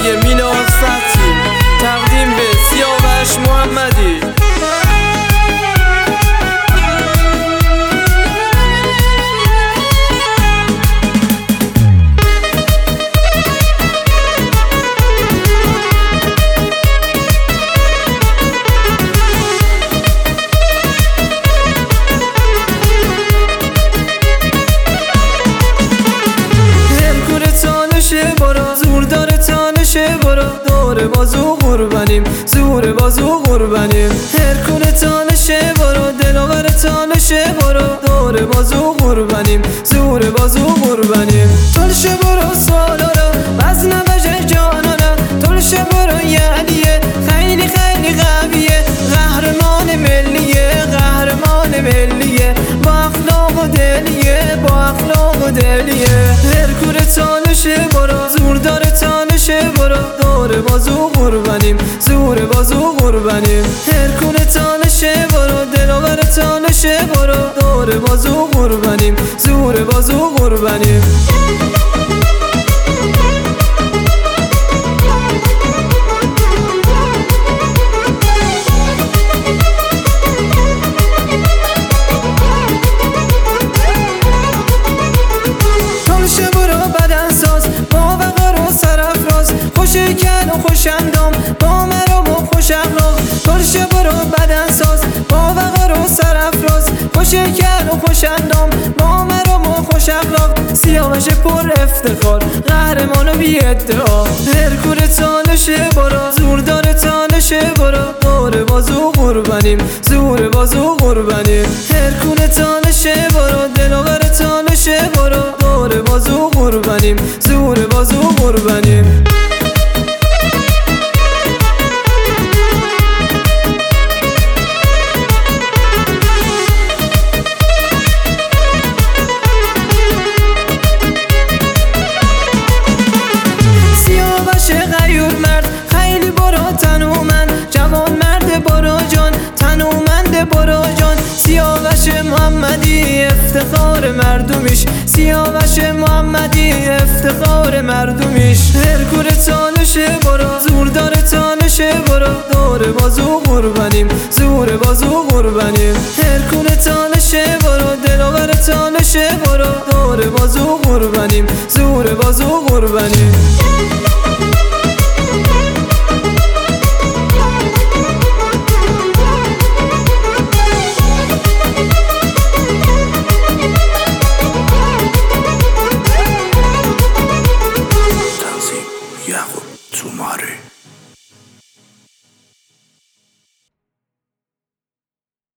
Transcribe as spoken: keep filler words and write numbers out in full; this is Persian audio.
صدای میلاد فتحی، تقدیم به سیاوش محمدی. زور داره تانشه برو، دور بازو قربانیم، زور بازو قربانیم. هرکونه تانشه برو، دلاور تانشه برو، دور بازو قربانیم، زور بازو قربانیم. تلشه برو سالارا وزن بجه جانانا، تلشه برو یعنیه خیلی خیلی قویه، قهرمان ملیه قهرمان ملیه، با اخلاق و دلیه با اخلاق و دلیه. هرکونه تانشه برو، زور داره تانشه برو، دور بازو قربانیم، زور بازو قربانیم. هرکونه تانشه برو، دلاور تانشه برو، دور بازو قربانیم، زور بازو قربانیم. خوشکن و خوشندام با مرام و خوش اخلاق، ترشه برو بدن ساز با وقار و سرافراز. خوشکن و خوشندام با مرام و خوش اخلاق، سیاوش پر افتخار قهرمان و بی ادعا. هرکونه تانشه برو، زور داره تانشه برو، دور بازو قربانیم، زور بازو قربانیم. هرکونه تانشه برو، دلاور تانشه برو، دور بازو قربانیم، زور بازو قربانیم. غیور مرد خیلی برو تنومند، جوان مرد برو جان تنومند برو جان. سیاوش محمدی افتخار مردمیش، سیاوش محمدی افتخار مردمیش. هرکونه تانشه برو، زور داره تانشه برو، دور بازو قربانیم، زور بازو قربانیم. هرکونه تانشه برو، دلاور تانشه برو، دور بازو قربانیم، زور بازو قربانیم. Yaqub Zumari.